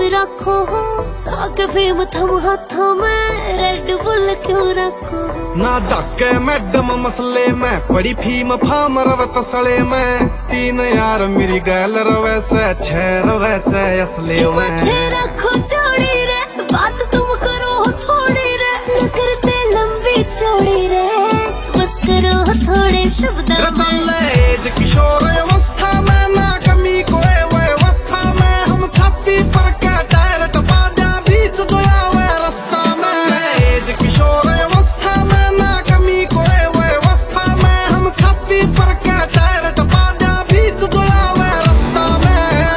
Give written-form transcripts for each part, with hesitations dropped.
रखो, आके फेम थम हाथों में रेड बुल क्यों रखो। ना जाके मैडम मसले में पड़ी फीम फाम रव तसले में। 3 यार मेरी गैल रवे से 6 रवे से असले में। रखो चौड़ी रे बात तुम करो थोड़ी रे, न करते लंबी चौड़ी रे बस करो थोड़े शब्द एज किशोर अवस्था में ना कमी कोई व्यवस्था में। हम छाती पर के टायर टपा दिया बीच जोया हुए रास्ता में। एज किशोर अवस्था में ना कमी कोई व्यवस्था में। हम छाती पर के टायर टपा दिया बीच जोया हुए रास्ता में।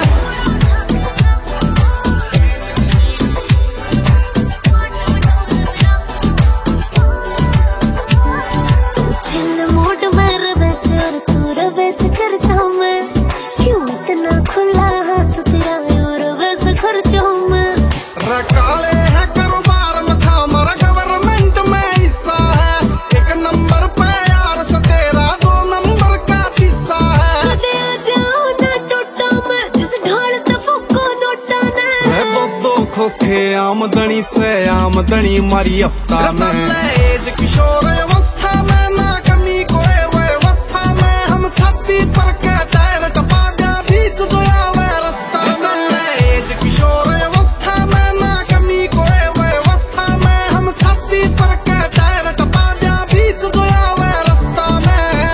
चिल मूड में रवे से और तू रवे से चर्चा में। क्यों इतना खुला हाथ तेरा और रवे से खर्चों में। काले है कारोबार में था हमारा गवर्नमेंट में हिस्सा है। 1 नंबर पे यार से तेरा 2 नंबर का पिस्सा है। कदे आ जाओ ना टोटा में जिस ढाल तफको नोटा ने। दो खोखे आमदनी से आमदनी मारी हफ्ता में। एज किशोर अवस्था में ना कमी कोई व्यवस्था में। हम छाती पर के टायर टपा दिया बीच जोया हुए रास्ता में। एज किशोर अवस्था में ना कमी कोई व्यवस्था में। हम छाती पर के टायर टपा दिया बीच जोया हुए रास्ता में।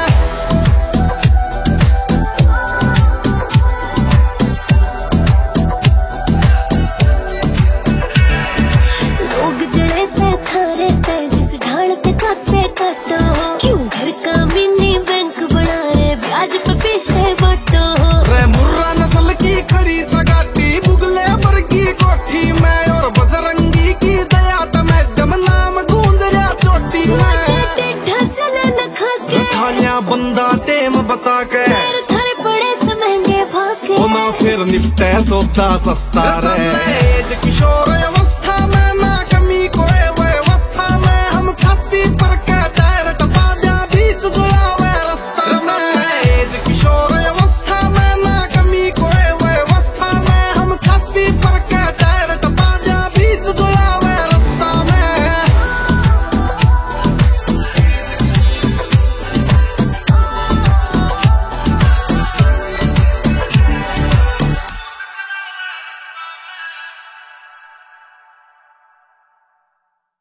लोग जड़े से थारे पे जिस ढाल पे काचे काटो। क्यों घर का मिनी बैंक बना रे ब्याज पे पीछे बाटो। रे मुर्रा नस्ल की खड़ी सगाटी बुगले वर्गी कोठी में। और बजरंगी की दया तो मैडम नाम गूंज रहा चोटी में। टेढ़ा चले लखा के खानिया बंदा टेम बता के पैर थर पड़े से महंगे भागे। ना फिर निपटे सौदा सस्ता रे। एज किशोर